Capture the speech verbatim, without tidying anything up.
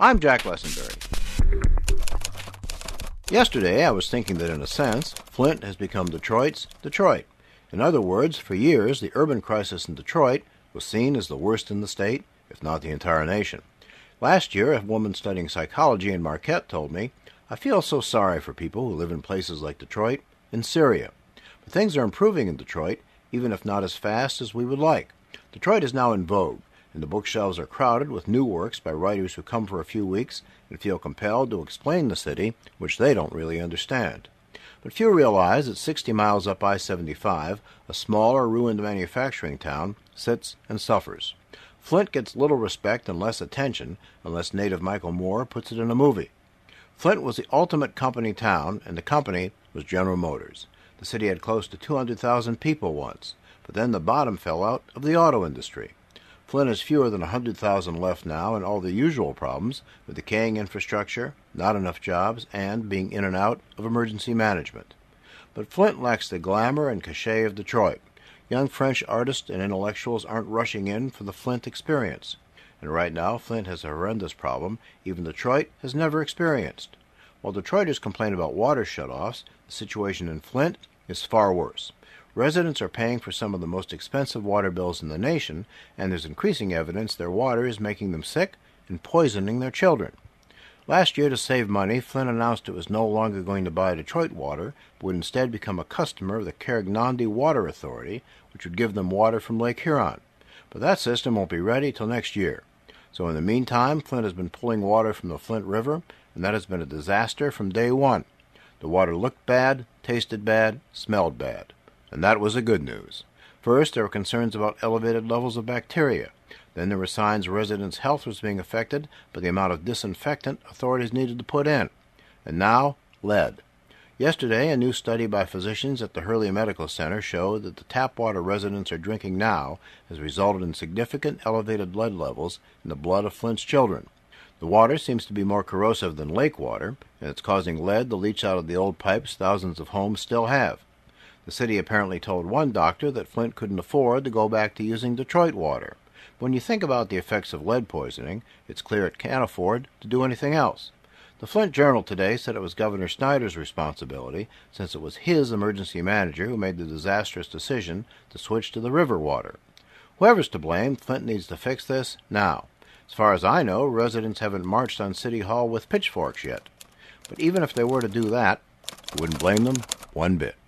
I'm Jack Lessenberry. Yesterday I was thinking that in a sense, Flint has become Detroit's Detroit. In other words, for years the urban crisis in Detroit was seen as the worst in the state, if not the entire nation. Last year, a woman studying psychology in Marquette told me, "I feel so sorry for people who live in places like Detroit and Syria. But things are improving in Detroit, even if not as fast as we would like. Detroit is now in vogue, and the bookshelves are crowded with new works by writers who come for a few weeks and feel compelled to explain the city, which they don't really understand. But few realize that sixty miles up I seventy-five, a smaller, ruined manufacturing town sits and suffers. Flint gets little respect and less attention unless native Michael Moore puts it in a movie. Flint was the ultimate company town, and the company was General Motors. The city had close to two hundred thousand people once, but then the bottom fell out of the auto industry. Flint has fewer than one hundred thousand left now, and all the usual problems with decaying infrastructure, not enough jobs, and being in and out of emergency management. But Flint lacks the glamour and cachet of Detroit. Young French artists and intellectuals aren't rushing in for the Flint experience. And right now, Flint has a horrendous problem even Detroit has never experienced. While Detroiters complain about water shutoffs, the situation in Flint is far worse. Residents are paying for some of the most expensive water bills in the nation, and there's increasing evidence their water is making them sick and poisoning their children. Last year, to save money, Flint announced it was no longer going to buy Detroit water, but would instead become a customer of the Carignan Water Authority, which would give them water from Lake Huron. But that system won't be ready till next year. So in the meantime, Flint has been pulling water from the Flint River, and that has been a disaster from day one. The water looked bad, tasted bad, smelled bad. And that was the good news. First, there were concerns about elevated levels of bacteria. Then there were signs residents' health was being affected by the amount of disinfectant authorities needed to put in. And now, lead. Yesterday, a new study by physicians at the Hurley Medical Center showed that the tap water residents are drinking now has resulted in significant elevated lead levels in the blood of Flint's children. The water seems to be more corrosive than lake water, and it's causing lead to leach out of the old pipes thousands of homes still have. The city apparently told one doctor that Flint couldn't afford to go back to using Detroit water. When you think about the effects of lead poisoning, it's clear it can't afford to do anything else. The Flint Journal today said it was Governor Snyder's responsibility, since it was his emergency manager who made the disastrous decision to switch to the river water. Whoever's to blame, Flint needs to fix this now. As far as I know, residents haven't marched on City Hall with pitchforks yet. But even if they were to do that, I wouldn't blame them one bit.